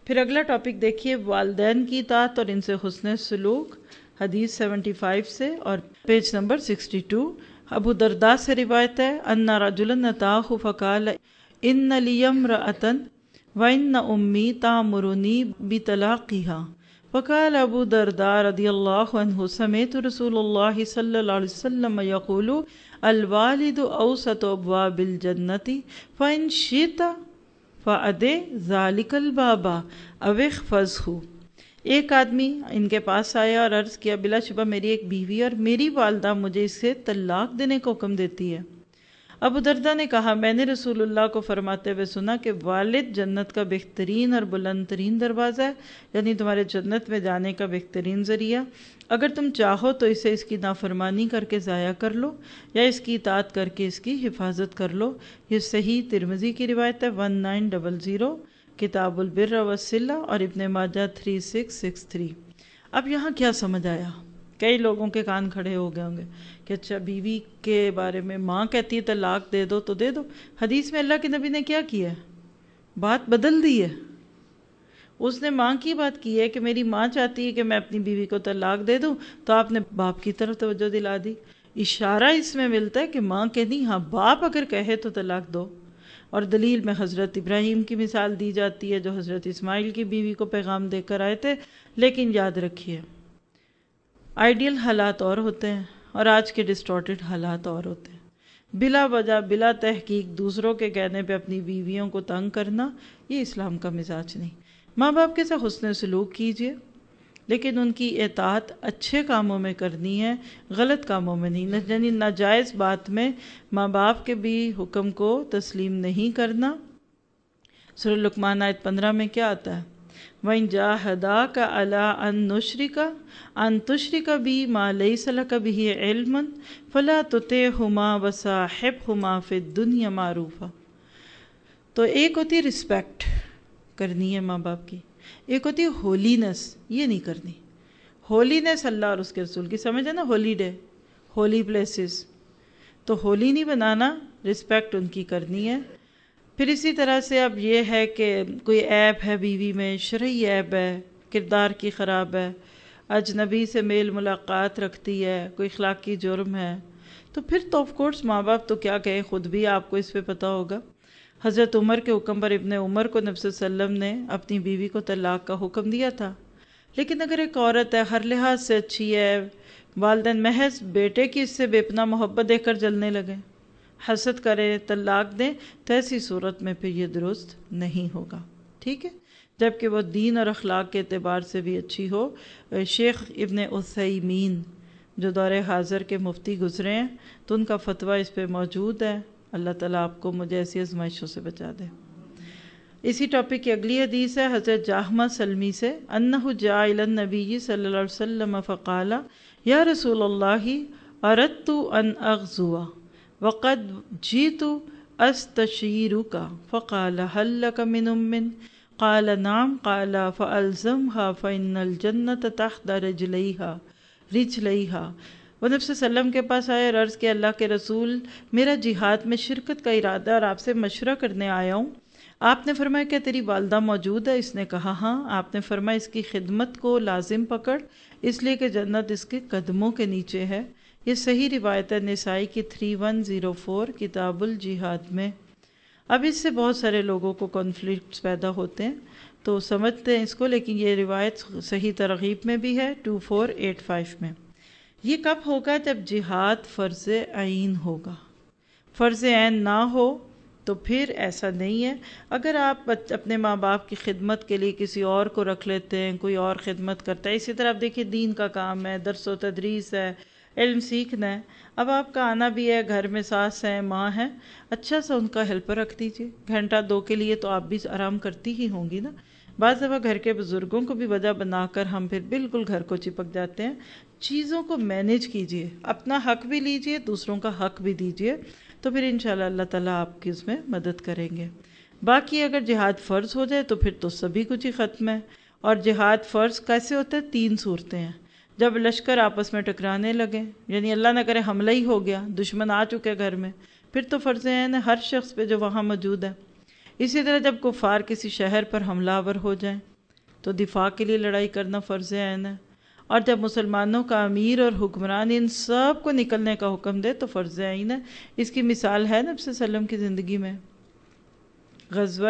پھر اگلا ٹاپک دیکھیے والدین کی اطاعت اور ان سے حسن سلوک، حدیث 75 سے اور پیج نمبر 62۔ ابو درداء سے روایت ہے ان رجلا اتاہ فقال ان لی امرأۃ وان امی تأمرنی بطلاقها فقال ابو درداء رضی اللہ عنہ سمعت رسول اللہ صلی اللہ علیہ وسلم یقول الوالد اوسط ابواب الجنۃ فإن شئت فأدع ذلک الباب او احفظہ۔ ایک آدمی ان کے پاس آیا اور عرض کیا بلا شبہ میری ایک بیوی اور میری والدہ مجھے اس سے طلاق دینے کو حکم دیتی ہے۔ ابو درداء نے کہا میں نے رسول اللہ کو فرماتے ہوئے سنا کہ والد جنت کا بہترین اور بلند ترین دروازہ ہے، یعنی تمہارے جنت میں جانے کا بہترین ذریعہ۔ اگر تم چاہو تو اسے اس کی نافرمانی کر کے ضائع کر لو یا اس کی اطاعت کر کے اس کی حفاظت کر لو۔ یہ صحیح ترمذی کی روایت ہے 1900، کتاب البر والصلہ، اور ابن ماجہ 3663۔ اب یہاں کیا سمجھ آیا؟ کئی لوگوں کے کان کھڑے ہو گئے ہوں گے کہ اچھا بیوی کے بارے میں ماں کہتی ہے طلاق دے دو تو دے دو، حدیث میں اللہ کے نبی نے کیا کیا ہے؟ بات بدل دی ہے۔ اس نے ماں کی بات کی ہے کہ میری ماں چاہتی ہے کہ میں اپنی بیوی کو طلاق دے دوں، تو آپ نے باپ کی طرف توجہ دلا دی۔ اشارہ اس میں ملتا ہے کہ ماں کہتی ہاں باپ اگر کہے تو طلاق دو، اور دلیل میں حضرت ابراہیم کی مثال دی جاتی ہے جو حضرت اسماعیل کی بیوی کو پیغام دے کر آئے تھے۔ لیکن یاد رکھیے آئیڈیل حالات اور ہوتے ہیں اور آج کے ڈسٹورٹڈ حالات اور ہوتے ہیں۔ بلا وجہ بلا تحقیق دوسروں کے کہنے پہ اپنی بیویوں کو تنگ کرنا، یہ اسلام کا مزاج نہیں۔ ماں باپ کے ساتھ حسن سلوک کیجیے، لیکن ان کی اطاعت اچھے کاموں میں کرنی ہے، غلط کاموں میں نہیں، یعنی ناجائز بات میں ماں باپ کے بھی حکم کو تسلیم نہیں کرنا۔ سورہ لقمان آیت 15 میں کیا آتا ہے؟ وَإِن جَاهَدَاكَ عَلَىٰ أَن تُشْرِكَ بِي مَا لَيْسَ لَكَ بِهِ عِلْمٌ فَلَا تُطِعْهُمَا وَصَاحِبْهُمَا فِي الدُّنْيَا مَعْرُوفًا۔ تو ایک ہوتی ہے رسپیکٹ کرنی ہے ماں باپ کی، ایک ہوتی ہے ہولینس، یہ نہیں کرنی۔ ہولینس اللہ اور اس کے رسول کی سمجھ ہے نا، ہولی ڈے، ہولی پلیسز، تو ہولی نہیں بنانا، رسپیکٹ ان کی کرنی ہے۔ پھر اسی طرح سے اب یہ ہے کہ کوئی عیب ہے بیوی میں، شرعی عیب ہے، کردار کی خراب ہے، اجنبی سے میل ملاقات رکھتی ہے، کوئی اخلاقی جرم ہے، تو پھر تو آف کورس ماں باپ تو کیا کہے، خود بھی آپ کو اس پہ پتہ ہوگا۔ حضرت عمر کے حکم پر ابن عمر کو نبی صلی اللہ علیہ وسلم نے اپنی بیوی کو طلاق کا حکم دیا تھا۔ لیکن اگر ایک عورت ہے، ہر لحاظ سے اچھی ہے، والدین محض بیٹے کی اس سے بے پناہ محبت دیکھ کر جلنے لگے، حسد کرے، طلاق دیں، تو ایسی صورت میں پھر یہ درست نہیں ہوگا، ٹھیک ہے، جبکہ وہ دین اور اخلاق کے اعتبار سے بھی اچھی ہو۔ شیخ ابن عثیمین جو دور حاضر کے مفتی گزرے ہیں، تو ان کا فتویٰ اس پہ موجود ہے۔ اللہ تعالیٰ آپ کو مجھے ایسی آزمائشوں سے بچا دے۔ اسی ٹاپک کی اگلی حدیث ہے حضرت جاہمہ سلمی سے، انہ جاء الی النبی صلی اللہ علیہ وسلم فقال یا رسول اللہ اردت ان اغزو وقد جئت استشیرک فقال هل لک من ام؟ قال نعم، قال فالزمها فإن الجنة تحت رجلیہا۔ وہ نبی صلی اللہ علیہ وسلم کے پاس آئے اور عرض کیا اللہ کے رسول میرا جہاد میں شرکت کا ارادہ اور آپ سے مشورہ کرنے آیا ہوں۔ آپ نے فرمایا کہ تیری والدہ موجود ہے؟ اس نے کہا ہاں۔ آپ نے فرمایا اس کی خدمت کو لازم پکڑ، اس لیے کہ جنت اس کے قدموں کے نیچے ہے۔ یہ صحیح روایت ہے نسائی کی 3104 کتاب الجہاد میں۔ اب اس سے بہت سارے لوگوں کو کانفلکٹس پیدا ہوتے ہیں تو سمجھتے ہیں اس کو، لیکن یہ روایت صحیح ترغیب میں بھی ہے 2485 میں۔ یہ کب ہوگا؟ جب جہاد فرض عین ہوگا۔ فرض عین نہ ہو تو پھر ایسا نہیں ہے۔ اگر آپ اپنے ماں باپ کی خدمت کے لیے کسی اور کو رکھ لیتے ہیں، کوئی اور خدمت کرتا ہے، اسی طرح آپ دیکھیے دین کا کام ہے، درس و تدریس ہے، علم سیکھنا ہے، اب آپ کا آنا بھی ہے، گھر میں ساس ہیں، ماں ہیں، اچھا سا ان کا ہیلپر رکھ دیجیے، گھنٹہ دو کے لیے تو آپ بھی آرام کرتی ہی ہوں گی نا۔ بعض دفعہ گھر کے بزرگوں کو بھی وجہ بنا کر ہم پھر بالکل گھر کو چپک جاتے ہیں۔ چیزوں کو مینیج کیجیے، اپنا حق بھی لیجیے، دوسروں کا حق بھی دیجیے، تو پھر انشاءاللہ اللہ تعالیٰ آپ کی اس میں مدد کریں گے۔ باقی اگر جہاد فرض ہو جائے تو پھر تو سبھی کچھ ہی ختم ہے۔ اور جہاد فرض کیسے ہوتا ہے؟ 3 صورتیں ہیں۔ جب لشکر آپس میں ٹکرانے لگے، یعنی اللہ نہ کرے حملہ ہی ہو گیا، دشمن آ چکے گھر میں، پھر تو فرض عین ہے ہر شخص پہ جو وہاں موجود ہے۔ اسی طرح جب کفار کسی شہر پر حملہ آور ہو جائیں، تو دفاع کے لیے لڑائی کرنا فرض عین ہے، اور جب مسلمانوں کا امیر اور حکمران ان سب کو نکلنے کا حکم دے تو فرض عین ہے۔ اس کی مثال ہے نبی صلی اللہ علیہ وسلم کی زندگی میں غزوہ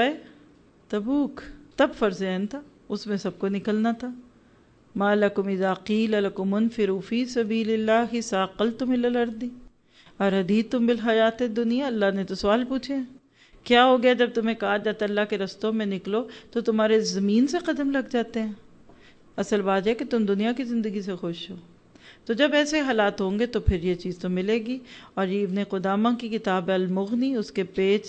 تبوک، تب فرض عین تھا، اس میں سب کو نکلنا تھا۔ ما لکم اذا قیل لکم انفروا فی سبیل اللہ ثاقلتم الی الارض ارضیتم بالحیات الدنیا، اللہ نے تو سوال پوچھے ہیں، کیا ہو گیا جب تمہیں کہا جاتا اللہ کے رستوں میں نکلو تو تمہارے زمین سے قدم لگ جاتے ہیں؟ اصل بات ہے کہ تم دنیا کی زندگی سے خوش ہو، تو جب ایسے حالات ہوں گے تو پھر یہ چیز تو ملے گی۔ اور یہ ابن قدامہ کی کتاب المغنی اس کے پیج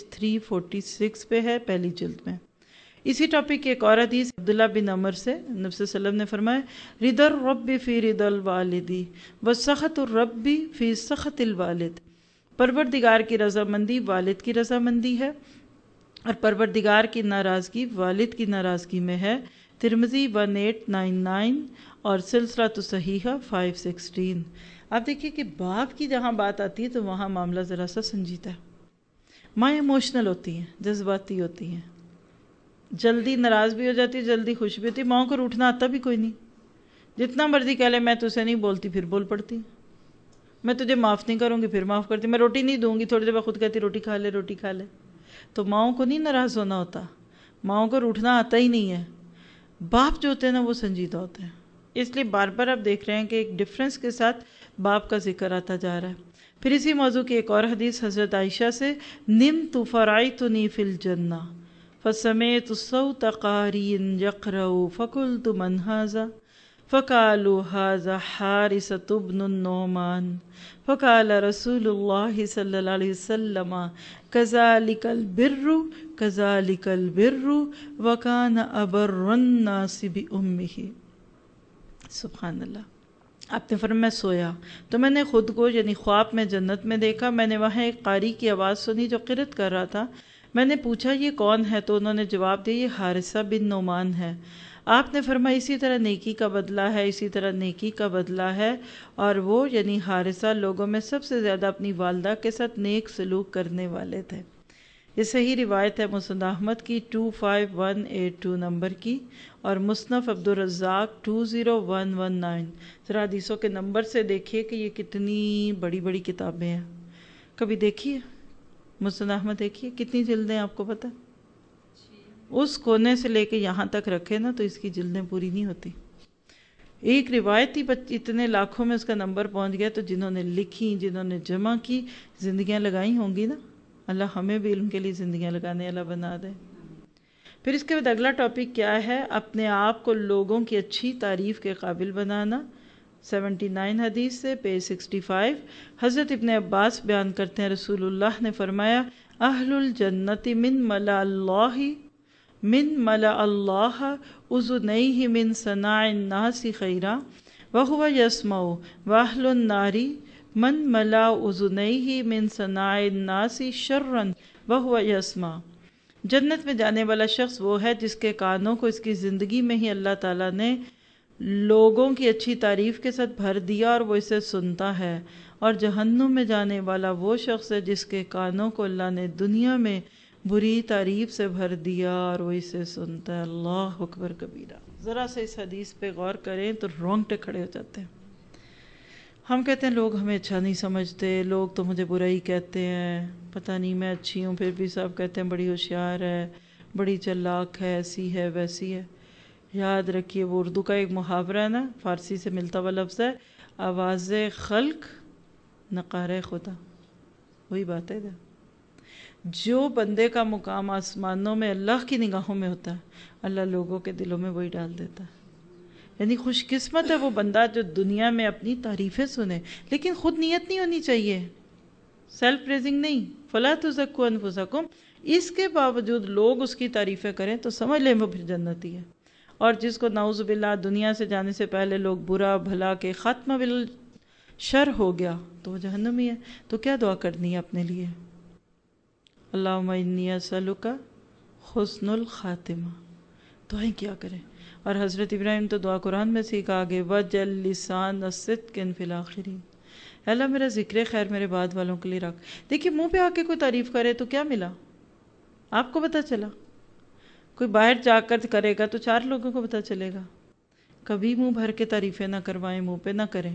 346 پہ ہے، پہلی جلد میں۔ اسی ٹاپک کی ایک اور حدیث عبداللہ بن عمر سے نبی صلی اللہ علیہ وسلم نے فرمایا رضا الرب فی رضا الوالد وسخط الرب فی سخط الوالد، پروردگار کی رضامندی والد کی رضامندی ہے اور پروردگار کی ناراضگی والد کی ناراضگی میں ہے۔ ترمذی 1899 اور سلسلہ صحیحہ 516۔ آپ دیکھیے کہ باپ کی جہاں بات آتی ہے تو وہاں معاملہ ذرا سا سنجیدہ ہے۔ ماں ایموشنل ہوتی ہیں، جذباتی ہوتی ہیں، جلدی ناراض بھی ہو جاتی ہے، جلدی خوش بھی ہوتی ہے۔ ماں کو روٹھنا آتا بھی کوئی نہیں، جتنا مرضی کہہ لے میں تجھے نہیں بولتی پھر بول پڑتی، میں تجھے معاف نہیں کروں گی پھر معاف کرتی، میں روٹی نہیں دوں گی تھوڑی دیر بعد خود کہتی روٹی کھا لے روٹی کھا لے۔ تو ماؤں کو نہیں ناراض ہونا ہوتا، ماؤں کو روٹھنا آتا ہی نہیں ہے۔ باپ جو ہوتے ہیں نا وہ سنجیدہ ہوتے ہیں، اس لیے بار بار آپ دیکھ رہے ہیں کہ ایک ڈفرنس کے ساتھ باپ کا ذکر آتا جا رہا ہے۔ پھر اسی موضوع کی ایک اور حدیث حضرت عائشہ سے نمت فرعیتنی فی الجنہ فسمعت صوت قاری یقرأ فقلت من هذا فقالوا هذا حارثة بن النعمان فقال رسول اللہ صلی اللہ علیہ وسلم كذلك البر كذلك البر وكان أبر الناس بأمه۔ سبحان اللہ۔ آپ نے فرمایا میں سویا تو میں نے خود کو یعنی خواب میں جنت میں دیکھا، میں نے وہاں ایک قاری کی آواز سنی جو قرأت کر رہا تھا، میں نے پوچھا یہ کون ہے تو انہوں نے جواب دیا یہ حارثہ بن نعمان ہے۔ آپ نے فرمایا اسی طرح نیکی کا بدلہ ہے، اسی طرح نیکی کا بدلہ ہے، اور وہ یعنی حارثہ لوگوں میں سب سے زیادہ اپنی والدہ کے ساتھ نیک سلوک کرنے والے تھے۔ یہ صحیح روایت ہے مسند احمد کی 25182 نمبر کی، اور مصنف عبدالرزاق 20119۔ ذرا حدیثوں کے نمبر سے دیکھیے کہ یہ کتنی بڑی بڑی کتابیں ہیں۔ کبھی دیکھیے مسند احمد، دیکھیے کتنی جلدیں آپ کو پتہ، اس کونے سے لے کے یہاں تک رکھے نا تو اس کی جلدیں پوری نہیں ہوتی۔ ایک روایتی اتنے لاکھوں میں اس کا نمبر پہنچ گیا، تو جنہوں نے لکھی، جنہوں نے جمع کی، زندگیاں لگائی ہوں گی نا، اللہ ہمیں بھی علم کے لیے زندگیاں لگانے اللہ بنا دے۔ پھر اس کے بعد اگلا ٹاپک کیا ہے؟ اپنے آپ کو لوگوں کی اچھی تعریف کے قابل بنانا۔ 79 حدیث سے پیج 65 حضرت ابن عباس بیان کرتے ہیں رسول اللہ نے فرمایا اہل الجنت من ملأ اللہ اذنیہ من صناع الناس خیرا وہو یسمع واہل النار من ملأ اذنیہ من صناع الناس شرا وہو یسمع۔ جنت میں جانے والا شخص وہ ہے جس کے کانوں کو اس کی زندگی میں ہی اللہ تعالیٰ نے لوگوں کی اچھی تعریف کے ساتھ بھر دیا اور وہ اسے سنتا ہے، اور جہنم میں جانے والا وہ شخص ہے جس کے کانوں کو اللہ نے دنیا میں بری تعریف سے بھر دیا اور وہ اسے سنتا ہے۔ اللہ اکبر کبیرہ۔ ذرا سے اس حدیث پہ غور کریں تو رونگٹے کھڑے ہو جاتے ہیں۔ ہم کہتے ہیں لوگ ہمیں اچھا نہیں سمجھتے، لوگ تو مجھے برا ہی کہتے ہیں، پتہ نہیں میں اچھی ہوں، پھر بھی سب کہتے ہیں بڑی ہوشیار ہے، بڑی چلاک ہے، ایسی ہے ویسی ہے۔ یاد رکھیے وہ اردو کا ایک محاورہ ہے نا، فارسی سے ملتا ہوا لفظ ہے، آواز خلق نقار خدا، وہی بات ہے۔ جو بندے کا مقام آسمانوں میں اللہ کی نگاہوں میں ہوتا ہے، اللہ لوگوں کے دلوں میں وہی ڈال دیتا ہے۔ یعنی خوش قسمت ہے وہ بندہ جو دنیا میں اپنی تعریفیں سنے، لیکن خود نیت نہیں ہونی چاہیے، سیلف پریزنگ نہیں، فلا تزکوا انفسکم، اس کے باوجود لوگ اس کی تعریفیں کریں تو سمجھ لیں وہ پھر جنتی ہے۔ اور جس کو نعوذ باللہ دنیا سے جانے سے پہلے لوگ برا بھلا کے خاتمہ بالشر ہو گیا تو وہ جہنمی ہے۔ تو کیا دعا کرنی ہے اپنے لیے؟ اللہم انی اسألک حسن الخاتمہ، دعائیں کیا کریں۔ اور حضرت ابراہیم تو دعا قرآن میں سیکھا آگے وجل لسان صدق فی الاخرین، اللہ میرا ذکر خیر میرے بعد والوں کے لیے رکھ۔ دیکھیے منہ پہ آ کے کوئی تعریف کرے تو کیا ملا؟ آپ کو پتہ چلا، کوئی باہر جا کر کرے گا تو 4 لوگوں کو پتہ چلے گا. کبھی منہ بھر کے تعریفیں نہ کروائیں، منہ پہ نہ کریں.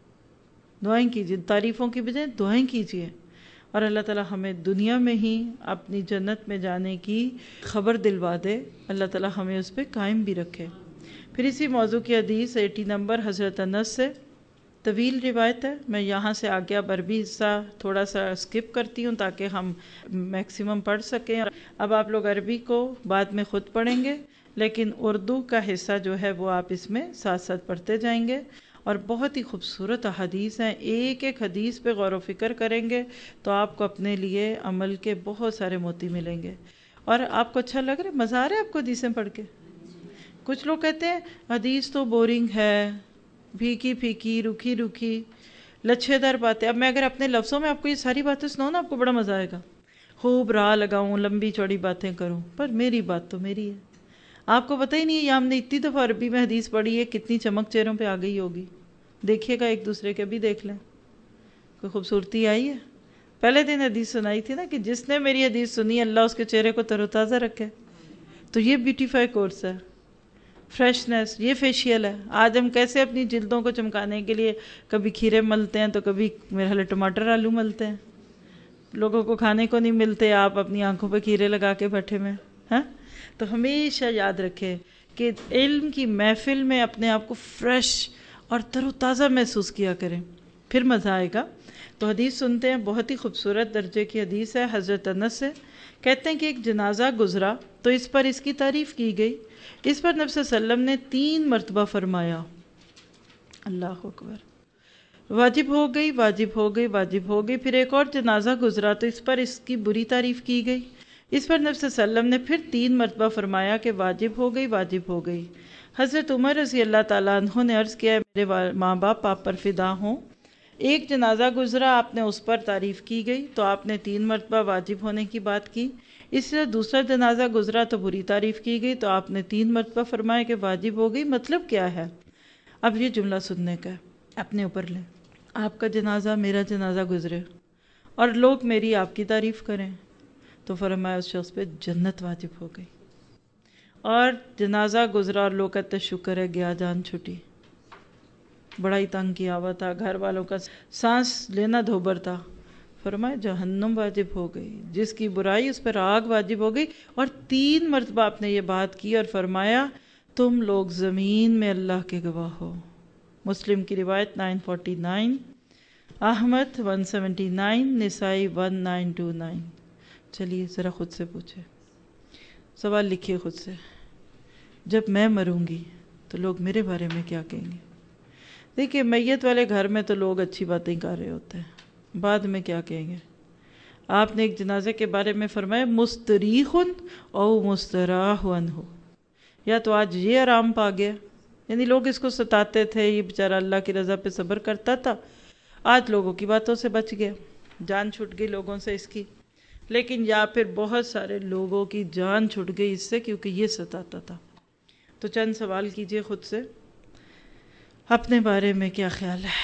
دعائیں کیجیے، تعریفوں کی بجائے دعائیں کیجیے، اور اللہ تعالیٰ ہمیں دنیا میں ہی اپنی جنت میں جانے کی خبر دلوا دے. اللہ تعالیٰ ہمیں اس پہ قائم بھی رکھے. پھر اسی موضوع کی حدیث 80 نمبر حضرت انس سے، طویل روایت ہے. میں یہاں سے آگے اب عربی حصہ تھوڑا سا اسکپ کرتی ہوں تاکہ ہم میکسیمم پڑھ سکیں. اب آپ لوگ عربی کو بعد میں خود پڑھیں گے، لیکن اردو کا حصہ جو ہے وہ آپ اس میں ساتھ ساتھ پڑھتے جائیں گے. اور بہت ہی خوبصورت احادیث ہیں، ایک ایک حدیث پہ غور و فکر کریں گے تو آپ کو اپنے لیے عمل کے بہت سارے موتی ملیں گے. اور آپ کو اچھا لگ رہا ہے، مزہ آ رہا ہے آپ کو حدیثیں پڑھ کے؟ کچھ لوگ کہتے ہیں حدیث تو بورنگ ہے، پھیکی پھیکی، روکھی روکھی، لچھے دار باتیں. اب میں اگر اپنے لفظوں میں آپ کو یہ ساری باتیں سناؤں نا، آپ کو بڑا مزہ آئے گا. خوب راہ لگاؤں، لمبی چوڑی باتیں کروں، پر میری بات تو میری ہے. آپ کو پتہ ہی نہیں ہے یہ ہم نے اتنی دفعہ عربی میں حدیث پڑھی ہے، کتنی چمک چہروں پہ آ گئی ہوگی. دیکھیے گا ایک دوسرے کے بھی دیکھ لیں، کوئی خوبصورتی آئی ہے. پہلے دن حدیث سنائی تھی نا کہ جس نے میری حدیث سنی اللہ اس کے چہرے کو تر و تازہ رکھے. تو یہ بیوٹیفائی کورس ہے، فریشنس، یہ فیشیل ہے. آج ہم کیسے اپنی جلدوں کو چمکانے کے لیے کبھی کھیرے ملتے ہیں تو کبھی میرے حال ٹماٹر آلو ملتے ہیں. لوگوں کو کھانے کو نہیں ملتے، آپ اپنی آنکھوں پہ کھیرے لگا کے بیٹھے میں ہاں. تو ہمیشہ یاد رکھے کہ علم کی محفل میں اپنے آپ کو فریش اور تر و تازہ محسوس کیا کریں، پھر مزہ آئے گا. تو حدیث سنتے ہیں، بہت ہی خوبصورت درجے کی حدیث ہے. حضرت انس سے کہتے ہیں کہ ایک جنازہ گزرا تو اس پر اس کی تعریف کی گئی. اس پر نبی صلی اللہ علیہ وسلم نے 3 مرتبہ فرمایا اللہ اکبر، واجب ہو گئی، واجب ہو گئی، واجب ہو گئی. پھر ایک اور جنازہ گزرا تو اس پر اس کی بری تعریف کی گئی. اس پر نبی صلی اللہ علیہ وسلم نے پھر 3 مرتبہ فرمایا کہ واجب ہو گئی، واجب ہو گئی. حضرت عمر رضی اللہ تعالیٰ عنہ نے عرض کیا، میرے ماں باپ آپ پر فدا ہوں. ایک جنازہ گزرا، آپ نے اس پر تعریف کی گئی تو آپ نے 3 مرتبہ واجب ہونے کی بات کی. اس طرح دوسرا جنازہ گزرا تو بری تعریف کی گئی تو آپ نے 3 مرتبہ فرمایا کہ واجب ہو گئی. مطلب کیا ہے؟ اب یہ جملہ سننے کا ہے، اپنے اوپر لیں. آپ کا جنازہ، میرا جنازہ گزرے اور لوگ میری آپ کی تعریف کریں تو فرمایا اس شخص پہ جنت واجب ہو گئی. اور جنازہ گزرا اور لوگ کہتے شکر ہے گیا جان چھٹی، بڑا ہی تنگ کیا ہوا تھا، گھر والوں کا سانس لینا دھوبر تھا، فرمایا جہنم واجب ہو گئی، جس کی برائی اس پر آگ واجب ہو گئی. اور 3 مرتبہ آپ نے یہ بات کی اور فرمایا تم لوگ زمین میں اللہ کے گواہ ہو. مسلم کی روایت 949، احمد 179، نسائی 1929. چلیے ذرا خود سے پوچھے، سوال لکھیے خود سے، جب میں مروں گی تو لوگ میرے بارے میں کیا کہیں گے؟ دیکھیے میت والے گھر میں تو لوگ اچھی باتیں کر رہے ہوتے ہیں، بعد میں کیا کہیں گے؟ آپ نے ایک جنازے کے بارے میں فرمایا مستریح او مستراح عنہ، یا تو آج یہ آرام پا گیا، یعنی لوگ اس کو ستاتے تھے، یہ بیچارہ اللہ کی رضا پہ صبر کرتا تھا، آج لوگوں کی باتوں سے بچ گیا، جان چھوٹ گئی لوگوں سے اس کی. لیکن یا پھر بہت سارے لوگوں کی جان چھوٹ گئی اس سے کیونکہ یہ ستاتا تھا. تو چند سوال کیجئے خود سے، اپنے بارے میں کیا خیال ہے؟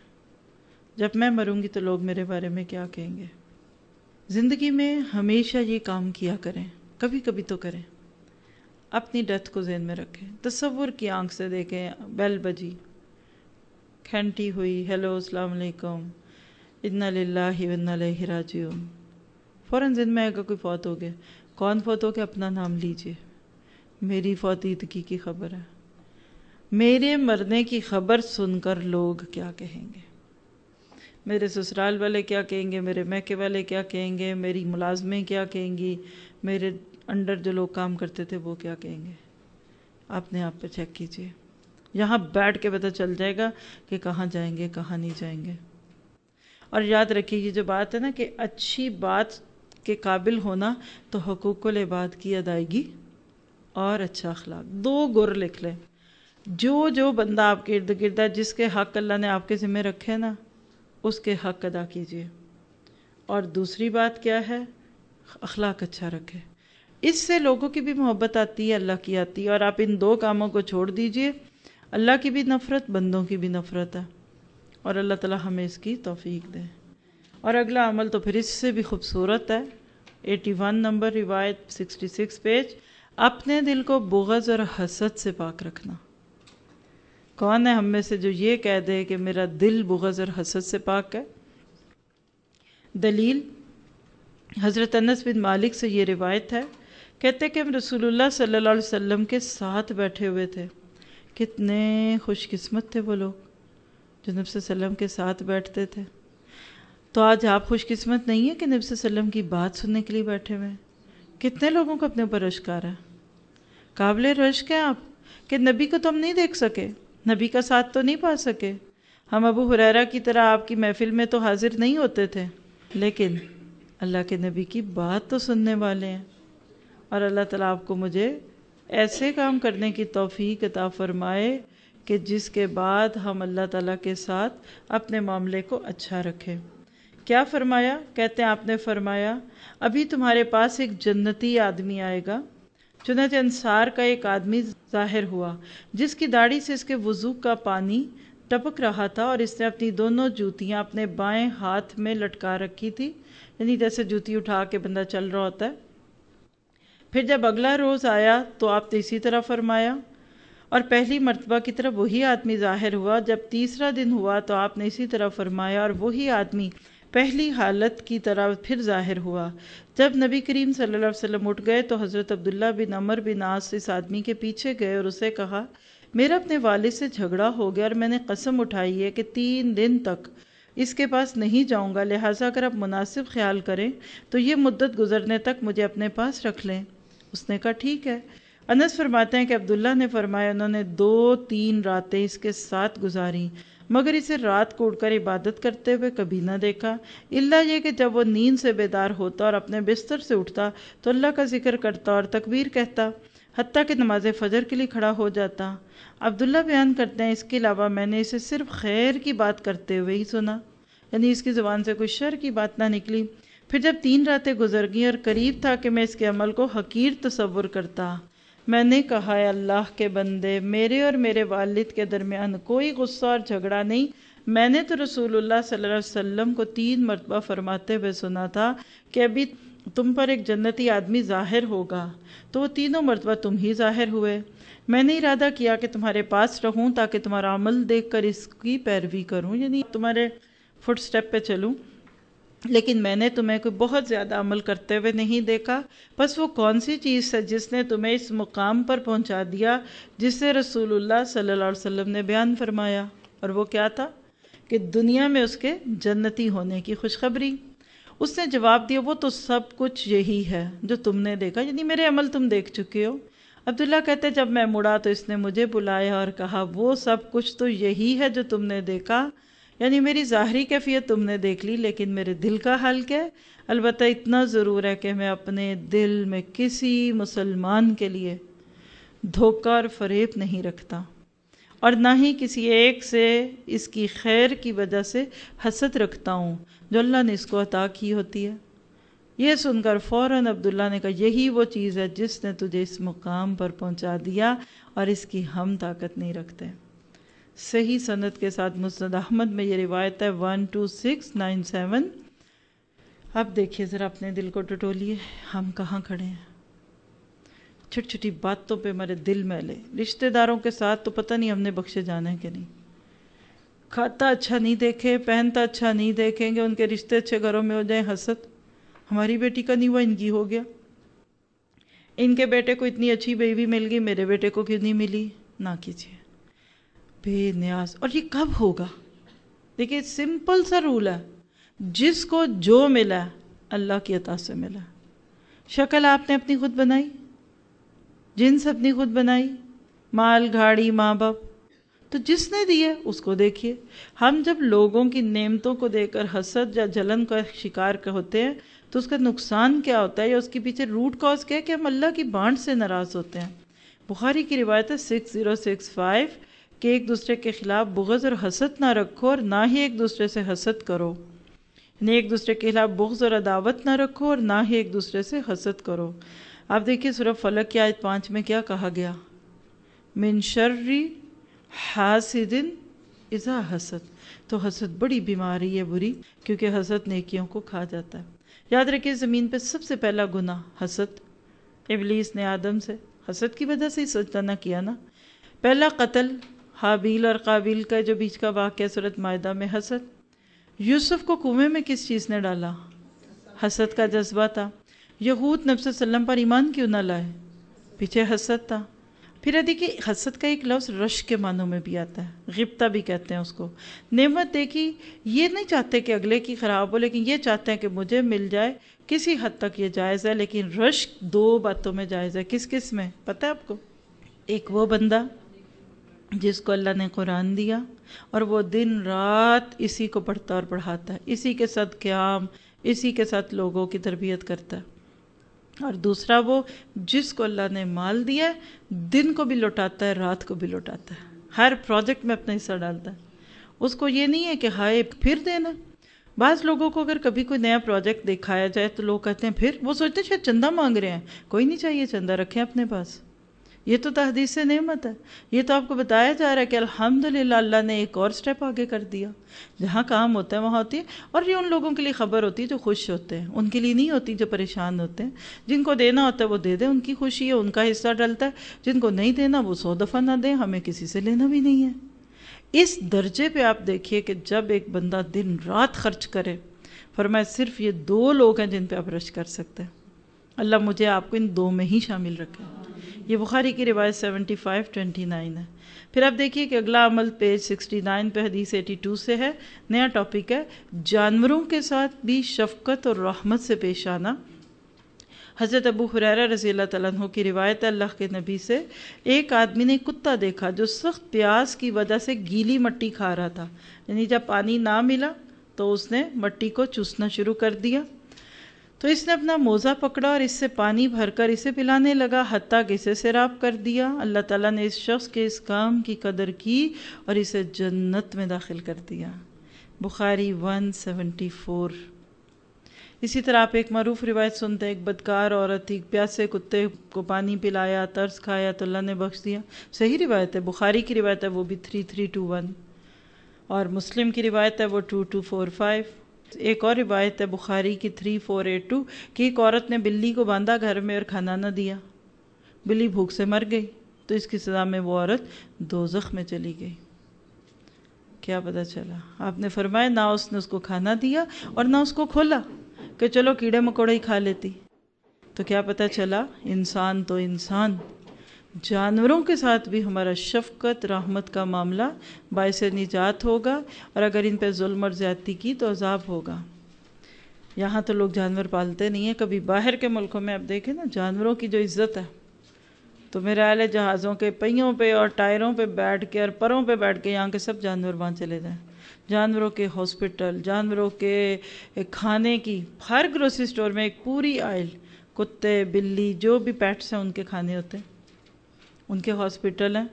جب میں مروں گی تو لوگ میرے بارے میں کیا کہیں گے؟ زندگی میں ہمیشہ یہ کام کیا کریں، کبھی کبھی تو کریں. اپنی ڈیتھ کو ذہن میں رکھیں، تصور کی آنکھ سے دیکھیں، بیل بجی، گھنٹی ہوئی، ہیلو السلام علیکم، انا للہ و انا الیہ راجعون، فوراً ذہن میں آئے گا کوئی فوت ہو گیا. کون فوت ہو گیا؟ اپنا نام لیجئے، میری فوتیدگی کی خبر ہے. میرے مرنے کی خبر سن کر لوگ کیا کہیں گے؟ میرے سسرال والے کیا کہیں گے؟ میرے میکے والے کیا کہیں گے؟ میری ملازمیں کیا کہیں گی؟ میرے انڈر جو لوگ کام کرتے تھے وہ کیا کہیں گے؟ اپنے آپ پہ چیک کیجئے، یہاں بیٹھ کے پتہ چل جائے گا کہ کہاں جائیں گے کہاں نہیں جائیں گے. اور یاد رکھیے یہ جو بات ہے نا کہ اچھی بات کے قابل ہونا، تو حقوق العباد کی ادائیگی اور اچھا اخلاق، 2 گر لکھ لیں. جو بندہ آپ کے ارد گرد ہے، جس کے حق اللہ نے آپ کے ذمہ رکھے نا، اس کے حق ادا کیجئے. اور دوسری بات کیا ہے؟ اخلاق اچھا رکھے، اس سے لوگوں کی بھی محبت آتی ہے، اللہ کی آتی ہے. اور آپ ان 2 کاموں کو چھوڑ دیجئے، اللہ کی بھی نفرت، بندوں کی بھی نفرت ہے، اور اللہ تعالی ہمیں اس کی توفیق دے. اور اگلا عمل تو پھر اس سے بھی خوبصورت ہے، 81 نمبر روایت 66 پیج. اپنے دل کو بغض اور حسد سے پاک رکھنا۔ کون ہے ہم میں سے جو یہ کہہ دے کہ میرا دل بغض اور حسد سے پاک ہے؟ دلیل حضرت انس بن مالک سے یہ روایت ہے، کہتے کہ ہم رسول اللہ صلی اللہ علیہ وسلم کے ساتھ بیٹھے ہوئے تھے۔ کتنے خوش قسمت تھے وہ لوگ جو نبی صلی اللہ علیہ وسلم کے ساتھ بیٹھتے تھے۔ تو آج آپ خوش قسمت نہیں ہے کہ نبی صلی اللہ علیہ وسلم کی بات سننے کے لیے بیٹھے ہوئے ہیں؟ کتنے لوگوں کو اپنے اوپر رشک آ رہا ہے؟ قابل رشک ہیں آپ کہ نبی کو تو ہم نہیں دیکھ سکے، نبی کا ساتھ تو نہیں پا سکے۔ ہم ابو ہریرہ کی طرح آپ کی محفل میں تو حاضر نہیں ہوتے تھے، لیکن اللہ کے نبی کی بات تو سننے والے ہیں۔ اور اللہ تعالیٰ آپ کو مجھے ایسے کام کرنے کی توفیق عطا فرمائے کہ جس کے بعد ہم اللہ تعالیٰ کے ساتھ اپنے معاملے کو اچھا رکھیں۔ کیا فرمایا؟ کہتے ہیں آپ نے فرمایا ابھی تمہارے پاس ایک جنتی آدمی آئے گا۔ چنانچہ انصار کا ایک آدمی ظاہر ہوا جس کی داڑھی سے اس کے وضو کا پانی ٹپک رہا تھا، اور اس نے اپنی دونوں جوتیاں اپنے بائیں ہاتھ میں لٹکا رکھی تھی، یعنی جیسے جوتی اٹھا کے بندہ چل رہا ہوتا ہے۔ پھر جب اگلا روز آیا تو آپ نے اسی طرح فرمایا، اور پہلی مرتبہ کی طرح وہی آدمی ظاہر ہوا۔ جب تیسرا دن ہوا تو آپ نے اسی طرح فرمایا، اور وہی آدمی پہلی حالت کی طرح پھر ظاہر ہوا۔ جب نبی کریم صلی اللہ علیہ وسلم اٹھ گئے تو حضرت عبداللہ بن عمر بن عاص اس آدمی کے پیچھے گئے اور اسے کہا، میرا اپنے والد سے جھگڑا ہو گیا اور میں نے قسم اٹھائی ہے کہ 3 دن تک اس کے پاس نہیں جاؤں گا، لہٰذا اگر آپ مناسب خیال کریں تو یہ مدت گزرنے تک مجھے اپنے پاس رکھ لیں۔ اس نے کہا ٹھیک ہے۔ انس فرماتے ہیں کہ عبداللہ نے فرمایا انہوں نے 2-3 راتیں اس کے ساتھ گزاری، مگر اسے رات کو اٹھ کر عبادت کرتے ہوئے کبھی نہ دیکھا، الا یہ کہ جب وہ نیند سے بیدار ہوتا اور اپنے بستر سے اٹھتا تو اللہ کا ذکر کرتا اور تکبیر کہتا، حتیٰ کہ نماز فجر کے لیے کھڑا ہو جاتا۔ عبداللہ بیان کرتے ہیں اس کے علاوہ میں نے اسے صرف خیر کی بات کرتے ہوئے ہی سنا، یعنی اس کی زبان سے کوئی شر کی بات نہ نکلی۔ پھر جب 3 راتیں گزر گئیں اور قریب تھا کہ میں اس کے عمل کو حقیر تصور کرتا، میں نے کہا اے اللہ کے بندے، میرے اور میرے والد کے درمیان کوئی غصہ اور جھگڑا نہیں، میں نے تو رسول اللہ صلی اللہ علیہ وسلم کو 3 مرتبہ فرماتے ہوئے سنا تھا کہ ابھی تم پر ایک جنتی آدمی ظاہر ہوگا، تو وہ 3 مرتبہ تم ہی ظاہر ہوئے۔ میں نے ارادہ کیا کہ تمہارے پاس رہوں تاکہ تمہارا عمل دیکھ کر اس کی پیروی کروں، یعنی تمہارے فٹ سٹیپ پہ چلوں، لیکن میں نے تمہیں کوئی بہت زیادہ عمل کرتے ہوئے نہیں دیکھا۔ بس وہ کون سی چیز ہے جس نے تمہیں اس مقام پر پہنچا دیا جس سے رسول اللہ صلی اللہ علیہ وسلم نے بیان فرمایا؟ اور وہ کیا تھا؟ کہ دنیا میں اس کے جنتی ہونے کی خوشخبری۔ اس نے جواب دیا وہ تو سب کچھ یہی ہے جو تم نے دیکھا، یعنی میرے عمل تم دیکھ چکے ہو۔ عبداللہ کہتے جب میں مڑا تو اس نے مجھے بلایا اور کہا وہ سب کچھ تو یہی ہے جو تم نے دیکھا، یعنی میری ظاہری کیفیت تم نے دیکھ لی، لیکن میرے دل کا حال کیا ہے؟ البتہ اتنا ضرور ہے کہ میں اپنے دل میں کسی مسلمان کے لیے دھوکہ اور فریب نہیں رکھتا، اور نہ ہی کسی ایک سے اس کی خیر کی وجہ سے حسد رکھتا ہوں جو اللہ نے اس کو عطا کی ہوتی ہے۔ یہ سن کر فوراً عبداللہ نے کہا یہی وہ چیز ہے جس نے تجھے اس مقام پر پہنچا دیا اور اس کی ہم طاقت نہیں رکھتے۔ صحیح سند کے ساتھ مسند احمد میں یہ روایت ہے 12697۔ اب دیکھیے ذرا اپنے دل کو ٹٹولیے، ہم کہاں کھڑے ہیں؟ چھوٹی چھوٹی باتوں پہ ہمارے دل میلے، رشتہ داروں کے ساتھ تو پتہ نہیں ہم نے بخشے جانا ہے کہ نہیں، کھاتا اچھا نہیں دیکھے، پہنتا اچھا نہیں دیکھیں گے، ان کے رشتے اچھے گھروں میں ہو جائیں، حسد ہماری بیٹی کا نہیں ہوا ان کی ہو گیا، ان کے بیٹے کو اتنی اچھی بیوی مل گئی میرے بیٹے کو کیوں نہیں ملی؟ نہ کیجیے، بے نیاز۔ اور یہ کب ہوگا؟ دیکھیے سمپل سا رول ہے، جس کو جو ملا اللہ کی عطا سے ملا۔ شکل آپ نے اپنی خود بنائی، جنس اپنی خود بنائی، مال گھاڑی ماں باپ تو جس نے دیے اس کو دیکھیے۔ ہم جب لوگوں کی نعمتوں کو دیکھ کر حسد یا جلن کا شکار ہوتے ہیں تو اس کا نقصان کیا ہوتا ہے یا اس کے پیچھے روٹ کاز کیا ہے کہ ہم اللہ کی بانٹ سے ناراض ہوتے ہیں۔ بخاری کی روایت ہے 6065 کہ ایک دوسرے کے خلاف بغض اور حسد نہ رکھو اور نہ ہی ایک دوسرے سے حسد کرو، یعنی ایک دوسرے کے خلاف بغض اور عداوت نہ رکھو اور نہ ہی ایک دوسرے سے حسد کرو۔ آپ دیکھیے سورہ فلق کی آیت 5 میں کیا کہا گیا؟ من شر حاسد اذا حسد، تو حسد بڑی بیماری ہے بری، کیونکہ حسد نیکیوں کو کھا جاتا ہے۔ یاد رکھیے زمین پہ سب سے پہلا گناہ حسد ابلیس نے آدم سے حسد کی وجہ سے ہی سجدہ نہ کیا نا. پہلا قتل حابیل اور قابیل کا جو بیچ کا واقعہ سورۃ مائدہ میں حسد. یوسف کو کنویں میں کس چیز نے ڈالا؟ حسد کا جذبہ تھا. یہود نبی صلی اللہ علیہ وسلم پر ایمان کیوں نہ لائے؟ پیچھے حسد تھا. پھر دیکھیے حسد کا ایک لفظ رش کے معنوں میں بھی آتا ہے، غبطہ بھی کہتے ہیں اس کو. نعمت دیکھی، یہ نہیں چاہتے کہ اگلے کی خراب ہو، لیکن یہ چاہتے ہیں کہ مجھے مل جائے. کسی حد تک یہ جائز ہے، لیکن رش دو باتوں میں جائز ہے. کس کس میں پتہ ہے آپ کو؟ ایک وہ بندہ جس کو اللہ نے قرآن دیا اور وہ دن رات اسی کو پڑھتا اور پڑھاتا ہے، اسی کے ساتھ قیام، اسی کے ساتھ لوگوں کی تربیت کرتا ہے. اور دوسرا وہ جس کو اللہ نے مال دیا ہے، دن کو بھی لوٹاتا ہے، رات کو بھی لوٹاتا ہے، ہر پروجیکٹ میں اپنا حصہ ڈالتا ہے. اس کو یہ نہیں ہے کہ ہائے پھر دینا. بعض لوگوں کو اگر کبھی کوئی نیا پروجیکٹ دکھایا جائے تو لوگ کہتے ہیں پھر، وہ سوچتے ہیں شاید چندہ مانگ رہے ہیں. کوئی نہیں چاہیے چندہ، رکھیں اپنے پاس. یہ تو تحدیث سے نعمت ہے. یہ تو آپ کو بتایا جا رہا ہے کہ الحمدللہ اللہ نے ایک اور سٹیپ آگے کر دیا. جہاں کام ہوتا ہے وہاں ہوتی ہے. اور یہ ان لوگوں کے لیے خبر ہوتی ہے جو خوش ہوتے ہیں، ان کے لیے نہیں ہوتی جو پریشان ہوتے ہیں. جن کو دینا ہوتا ہے وہ دے دیں، ان کی خوشی ہے، ان کا حصہ ڈلتا ہے. جن کو نہیں دینا وہ 100 دفعہ نہ دیں، ہمیں کسی سے لینا بھی نہیں ہے. اس درجے پہ آپ دیکھیے کہ جب ایک بندہ دن رات خرچ کرے، فرمایا صرف یہ 2 لوگ ہیں جن پہ آپ رشک کر سکتے ہیں. اللہ مجھے آپ کو ان 2 میں ہی شامل رکھے. یہ بخاری کی روایت 75-29 ہے. پھر آپ دیکھیے کہ اگلا عمل پیج 69 پہ حدیث 82 سے ہے. نیا ٹاپک ہے جانوروں کے ساتھ بھی شفقت اور رحمت سے پیش آنا. حضرت ابو ہریرہ رضی اللہ تعالیٰ عنہ کی روایت ہے اللہ کے نبی سے، ایک آدمی نے کتا دیکھا جو سخت پیاس کی وجہ سے گیلی مٹی کھا رہا تھا. یعنی جب پانی نہ ملا تو اس نے مٹی کو چوسنا شروع کر دیا. تو اس نے اپنا موزہ پکڑا اور اس سے پانی بھر کر اسے پلانے لگا، حتیٰ کہ اسے سیراب کر دیا. اللہ تعالیٰ نے اس شخص کے اس کام کی قدر کی اور اسے جنت میں داخل کر دیا. بخاری 174. اسی طرح آپ ایک معروف روایت سنتے ہیں، ایک بدکار عورت تھی، پیاسے کتے کو پانی پلایا، ترس کھایا تو اللہ نے بخش دیا. صحیح روایت ہے، بخاری کی روایت ہے، وہ بھی 3321، اور مسلم کی روایت ہے وہ 2245. ایک اور روایت ہے بخاری کی 3482 کہ ایک عورت نے بلی کو باندھا گھر میں اور کھانا نہ دیا، بلی بھوک سے مر گئی، تو اس کی سزا میں وہ عورت دوزخ میں چلی گئی. کیا پتہ چلا؟ آپ نے فرمایا نہ اس نے اس کو کھانا دیا اور نہ اس کو کھولا کہ چلو کیڑے مکوڑے ہی کھا لیتی. تو کیا پتہ چلا؟ انسان تو انسان، جانوروں کے ساتھ بھی ہمارا شفقت رحمت کا معاملہ باعث نجات ہوگا، اور اگر ان پہ ظلم اور زیادتی کی تو عذاب ہوگا. یہاں تو لوگ جانور پالتے نہیں ہیں. کبھی باہر کے ملکوں میں آپ دیکھیں نا جانوروں کی جو عزت ہے، تو میرا خیال ہے جہازوں کے پہیوں پہ اور ٹائروں پہ بیٹھ کے اور پروں پہ بیٹھ کے یہاں کے سب جانور وہاں چلے جائیں. جانوروں کے ہاسپٹل، جانوروں کے کھانے کی، ہر گروسری سٹور میں ایک پوری آئل، کتے بلی جو بھی پیٹس ہیں ان کے کھانے ہوتے ہیں، ان کے ہاسپٹل ہیں،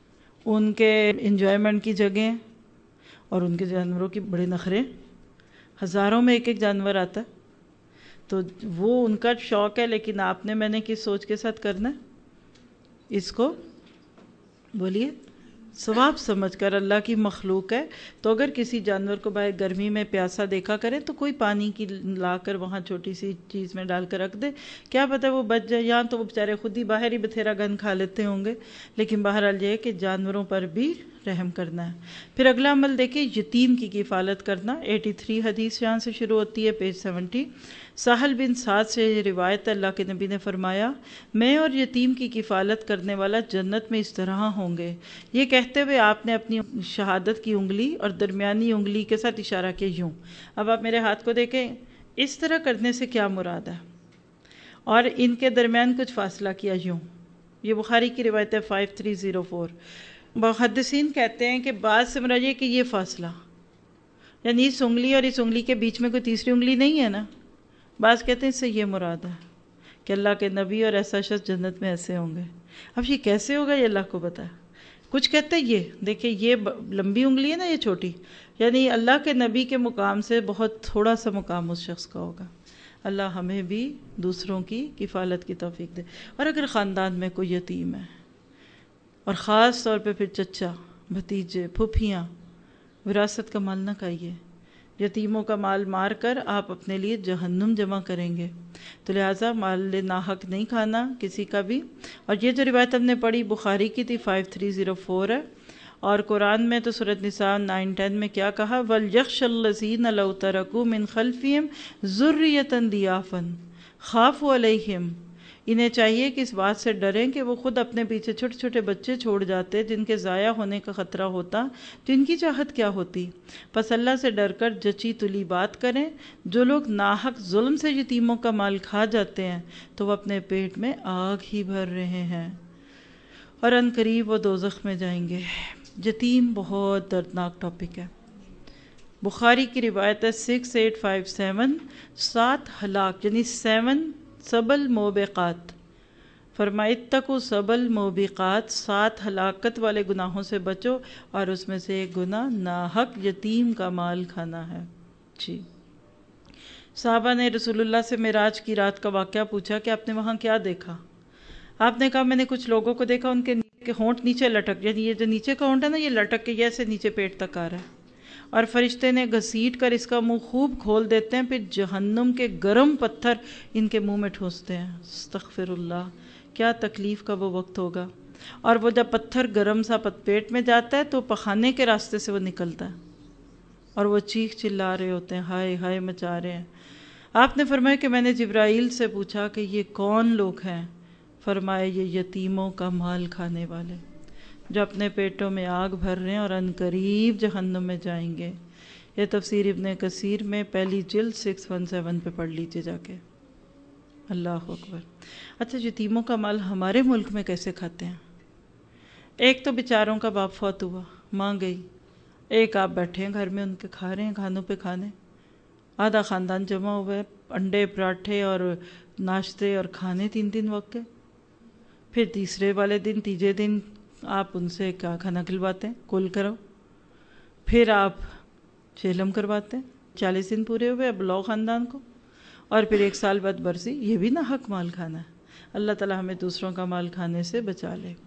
ان کے انجوائمنٹ کی جگہیں، اور ان کے جانوروں کی بڑے نخرے. ہزاروں میں ایک ایک جانور آتا ہے. تو وہ ان کا شوق ہے، لیکن آپ نے میں نے کس سوچ کے ساتھ کرنا ہے اس کو؟ بولیے. ثواب سمجھ کر. اللہ کی مخلوق ہے تو اگر کسی جانور کو باہر گرمی میں پیاسا دیکھا کرے تو کوئی پانی کی لا کر وہاں چھوٹی سی چیز میں ڈال کر رکھ دے، کیا پتہ وہ بچ جائے. یہاں تو وہ بیچارے خود ہی باہر ہی بتھیرا گند کھا لیتے ہوں گے، لیکن بہرحال یہ ہے کہ جانوروں پر بھی رحم کرنا ہے. پھر اگلا عمل دیکھیں یتیم کی کفالت کرنا. 83 حدیث یہاں سے شروع ہوتی ہے، پیج 70. سہل بن سعد سے یہ روایت ہے، اللہ کے نبی نے فرمایا میں اور یتیم کی کفالت کرنے والا جنت میں اس طرح ہوں گے. یہ کہتے ہوئے آپ نے اپنی شہادت کی انگلی اور درمیانی انگلی کے ساتھ اشارہ کیا یوں. اب آپ میرے ہاتھ کو دیکھیں، اس طرح کرنے سے کیا مراد ہے؟ اور ان کے درمیان کچھ فاصلہ کیا یوں. یہ بخاری کی روایت ہے 5304. محدثین کہتے ہیں کہ بعض سے مراد یہ کہ یہ فاصلہ یعنی اس انگلی اور اس انگلی کے بیچ میں کوئی تیسری انگلی نہیں ہے نا. بعض کہتے ہیں اس سے یہ مراد ہے کہ اللہ کے نبی اور ایسا شخص جنت میں ایسے ہوں گے. اب یہ کیسے ہوگا یہ اللہ کو پتہ ہے. کچھ کہتے ہیں یہ دیکھیں یہ لمبی انگلی ہے نا، یہ چھوٹی، یعنی اللہ کے نبی کے مقام سے بہت تھوڑا سا مقام اس شخص کا ہوگا. اللہ ہمیں بھی دوسروں کی کفالت کی توفیق دے. اور اگر خاندان میں کوئی یتیم ہے، اور خاص طور پہ پھر چچا، بھتیجے، پھوپھیاں، وراثت کا مال نہ کھائیے. یتیموں کا مال مار کر آپ اپنے لیے جہنم جمع کریں گے، تو لہٰذا مال ناحق نہیں کھانا کسی کا بھی۔ اور یہ جو روایت ہم نے پڑھی بخاری کی تھی 5304 ہے، اور قرآن میں تو سورۃ نساء 9-10 میں کیا کہا، وَلْيَخْشَ الَّذِينَ لَوْ تَرَكُوا مِنْ خَلْفِهِمْ ذُرِّيَّةً ضِعَافًا خَافُوا عَلَيْهِمْ۔ انہیں چاہیے کہ اس بات سے ڈریں کہ وہ خود اپنے پیچھے چھوٹے چھوٹے بچے چھوڑ جاتے جن کے ضائع ہونے کا خطرہ ہوتا، تو ان کی چاہت کیا ہوتی۔ پس اللہ سے ڈر کر جچی تلی بات کریں۔ جو لوگ ناحق ظلم سے یتیموں کا مال کھا جاتے ہیں تو وہ اپنے پیٹ میں آگ ہی بھر رہے ہیں، اور ان قریب وہ دوزخ میں جائیں گے۔ یتیم بہت دردناک ٹاپک ہے۔ بخاری کی روایت ہے 6857، 7 ہلاک یعنی 7 سبل موبقات، فرمائے اتقوا سبل موبقات، 7 ہلاکت والے گناہوں سے بچو، اور اس میں سے ایک گناہ ناحق یتیم کا مال کھانا ہے۔ جی، صحابہ نے رسول اللہ سے معراج کی رات کا واقعہ پوچھا کہ آپ نے وہاں کیا دیکھا؟ آپ نے کہا میں نے کچھ لوگوں کو دیکھا ان کے ہونٹ نیچے لٹک، یعنی یہ جو نیچے کا ہونٹ ہے نا یہ لٹک کے ایسے نیچے پیٹ تک آ رہا ہے، اور فرشتے نے گھسیٹ کر اس کا منہ خوب کھول دیتے ہیں، پھر جہنم کے گرم پتھر ان کے منہ میں ٹھوستے ہیں۔ استغفر اللہ، کیا تکلیف کا وہ وقت ہوگا۔ اور وہ جب پتھر گرم سا پیٹ میں جاتا ہے تو پخانے کے راستے سے وہ نکلتا ہے، اور وہ چیخ چلا رہے ہوتے ہیں، ہائے ہائے مچا رہے ہیں۔ آپ نے فرمایا کہ میں نے جبرائیل سے پوچھا کہ یہ کون لوگ ہیں؟ فرمایا یہ یتیموں کا مال کھانے والے جو اپنے پیٹوں میں آگ بھر رہے ہیں اور ان قریب جہنم میں جائیں گے۔ یہ تفسیر ابن کثیر میں پہلی جلد 617 پہ پڑھ لیجیے جا کے۔ اللہ اکبر۔ اچھا، یتیموں کا مال ہمارے ملک میں کیسے کھاتے ہیں؟ ایک تو بیچاروں کا باپ فوت ہوا، ماں گئی، ایک آپ بیٹھے ہیں گھر میں ان کے کھا رہے ہیں کھانوں پہ کھانے، آدھا خاندان جمع ہوا ہے، انڈے پراٹھے اور ناشتے اور کھانے 3 وقت کے۔ پھر تیسرے والے دن، تیجے دن آپ ان سے کیا کھانا کھلواتے ہیں، کل کرو، پھر آپ چہلم کرواتے ہیں، 40 دن پورے ہوئے اب لاؤ خاندان کو، اور پھر 1 سال بعد برسی۔ یہ بھی ناحق مال کھانا ہے۔ اللہ تعالی ہمیں دوسروں کا مال کھانے سے بچا لے۔